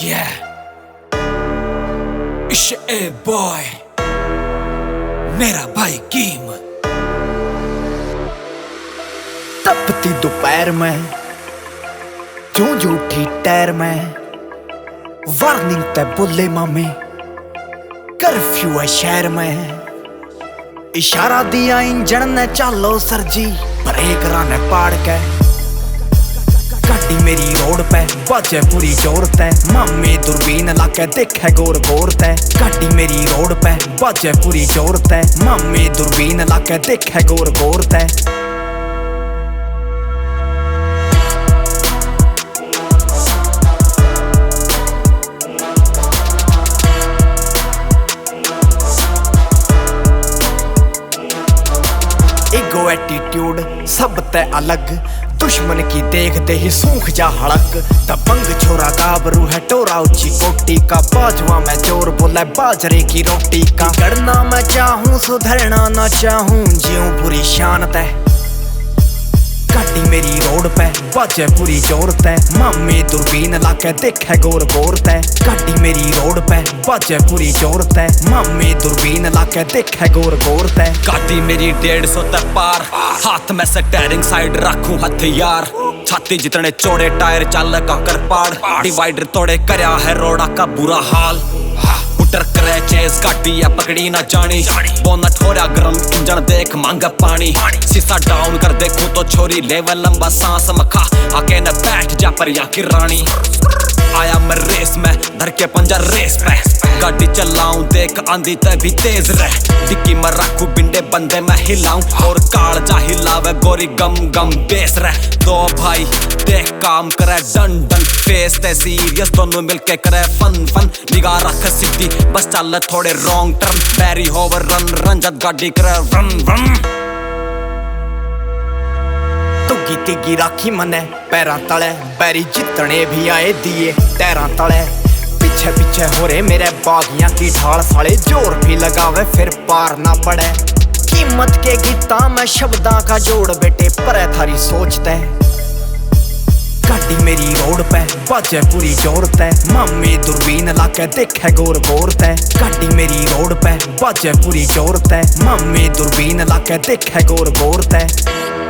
Yeah, it's a boy, मेरा भाई कीम। तपती दोपहर में जूं उठी टैर में, वार्निंग ते बोले मामे, कर्फ्यू है शहर में। इशारा दिया इंजन ने चालो सरजी, ब्रेक राने पाड़ के। गाड़ी मेरी रोड पे बाजे पूरी जोर ते, मामे दूरबीन लाके देखे गोर गोर ते। गाड़ी मेरी रोड पे बाजे पूरी जोर ते, मामे दूरबीन लाके देखे गोर गोर ते। ईगो एटीट्यूड सब ते अलग, दुश्मन की देखते ही सूख जा हड़क। दबंग छोरा गाबरू है टोरा ऊंची कोटी का, बाजवा में चोर बोला बाजरे की रोटी का। करना मैं चाहूं सुधरना ना चाहूं, जीऊं पूरी शान ते। गाड़ी मेरी रोड पे बाजे पूरी जोर ते, मामे दूरबीन लाके देखे गोर गोर ते। गाड़ी मेरी रोड पे बाजे पूरी जोर ते, मामे दूरबीन लाके देखे गोर गोर ते। गाड़ी मेरी 150 ते पार, हाथ में स्टीयरिंग साइड रखूं हथियार। छाती जितने चौड़े टायर चल काकर पाड़, डिवाइडर तोड़े करया है रोड़ा का बुरा हाल। उटर क्रैचेस गाड़ी या पकड़ी ना जानी, बोनट हो रहा गरम इंजन देख मांगा पानी। शीशा डाउन कर देखूं तो छोरी लेवल लंबा सांस मखा, आके न बैठ जा पर यहाँ की रानी। आया मैं रेस में धर के पंजा रेस पे, गाड़ी चलाऊं देख आंधी तभी तेज रह। डिक्की में रखूं बिंडे बंदे मैं हिलाऊं, और काल जा हिलावे गोरी गम गम बेस रह। दो भाई देख काम करे डन डन, फेस ते सीरियस दोनों मिलके करे फन फन। निगाह रख सीधी बस चल थोड़े रॉन्ग टर्न, बैरी होवर रन रंजत गाड़ी करे रन रन। तुगी तिगी राखी मने पैरां तले, बैरी जितने भी आए दिए टैरां तले। पीछे पीछे हो रे मेरे बागियां की ढाल साले, जोर भी लगावे फिर पार ना पड़े। कीमत के गीता में शब्दां का जोड़ बेटे, पर थारी सोचते। गाड़ी मेरी रोड पे बाजे पूरी जोर ते, मामे दूरबीन लाके देखे गोर गोर ते। गाड़ी मेरी रोड पे बाजे पूरी जोर ते, मामे दूरबीन लाके देखे गोर गोर ते।